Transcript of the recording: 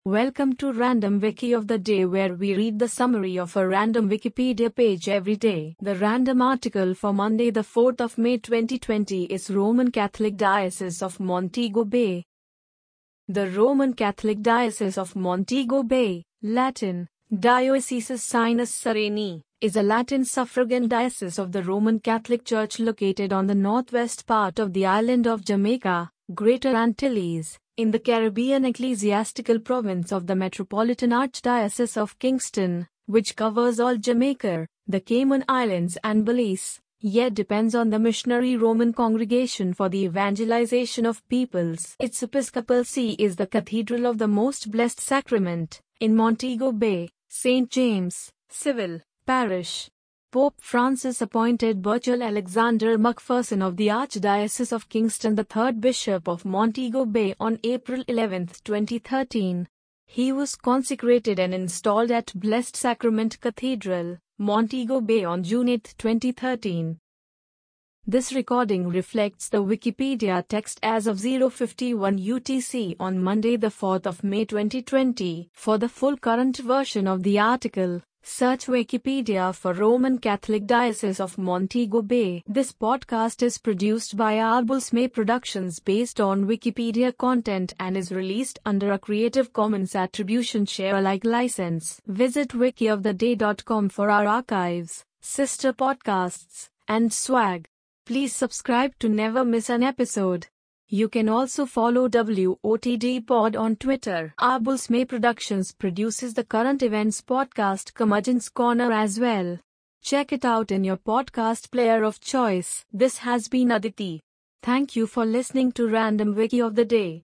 Welcome to Random Wiki of the Day, where we read the summary of a random Wikipedia page every day. The random article for Monday, the 4th of May 2020 is Roman Catholic Diocese of Montego Bay. The Roman Catholic Diocese of Montego Bay, Latin, Diocesis Sinus Sereni, is a Latin suffragan diocese of the Roman Catholic Church located on the northwest part of the island of Jamaica, Greater Antilles, in the Caribbean ecclesiastical province of the Metropolitan Archdiocese of Kingston, which covers all Jamaica, the Cayman Islands and Belize, yet depends on the missionary Roman Congregation for the evangelization of peoples. Its episcopal see is the Cathedral of the Most Blessed Sacrament, in Montego Bay, St. James, Civil Parish. Pope Francis appointed Burchell Alexander McPherson of the Archdiocese of Kingston the third Bishop of Montego Bay on April 11, 2013. He was consecrated and installed at Blessed Sacrament Cathedral, Montego Bay on June 8, 2013. This recording reflects the Wikipedia text as of 0:51 UTC on Monday the 4th of May 2020. For the full current version of the article, search Wikipedia for Roman Catholic Diocese of Montego Bay. This podcast is produced by Arbus May Productions based on Wikipedia content and is released under a Creative Commons Attribution Share Alike license. Visit wikioftheday.com for our archives, sister podcasts, and swag. Please subscribe to never miss an episode. You can also follow WOTD Pod on Twitter. Arbus May Productions produces the current events podcast Curmudgeon's Corner as well. Check it out in your podcast player of choice. This has been Aditi. Thank you for listening to Random Wiki of the Day.